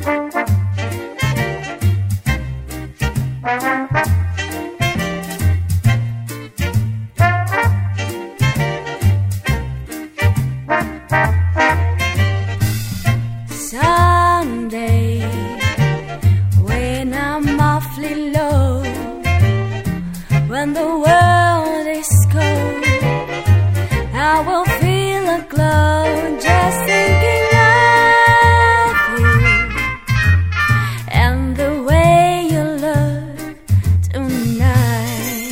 Someday, when I'm awfully low, when the world is cold, I will feel a glow just thinking of you and the way you look tonight.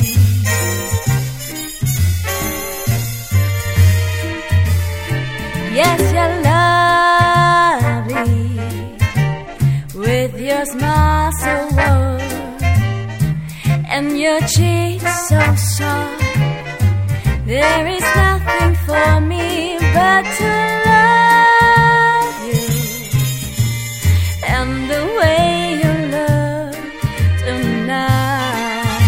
Yes, you're lovely with your smile so warm and your cheeks so soft. There is nothing for me but to love you and the way you look tonight.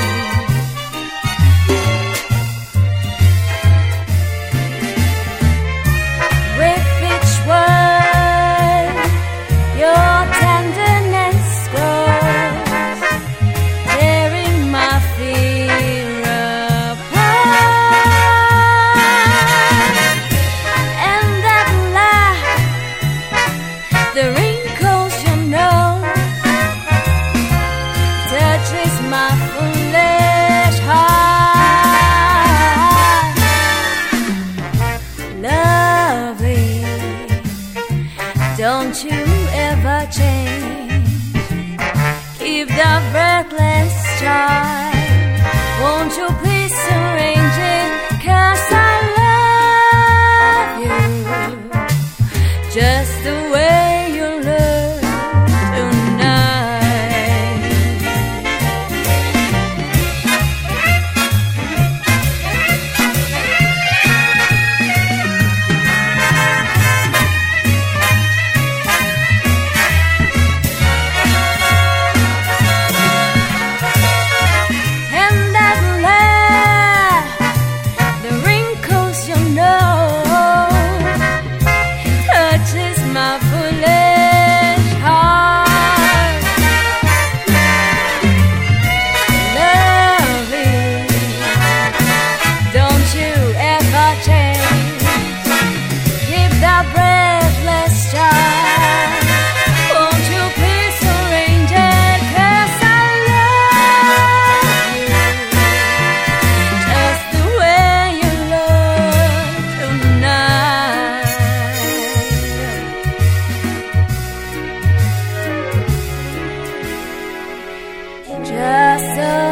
With each word, your tenderness grows, tearing my fear apart. And that laugh, the wrinkles you know, touches my foolish heart. Lovely, don't you ever change. Keep the breathless charm. Won't you please arrange it? 'Cause I love you just the way you look tonight. And that laugh, the wrinkles you know, touches my foolish heart. Lovely, don't you ever change. Keep the breathless charm. Won't you please arrange it? 'Cause I love you just the way you look tonight. Just the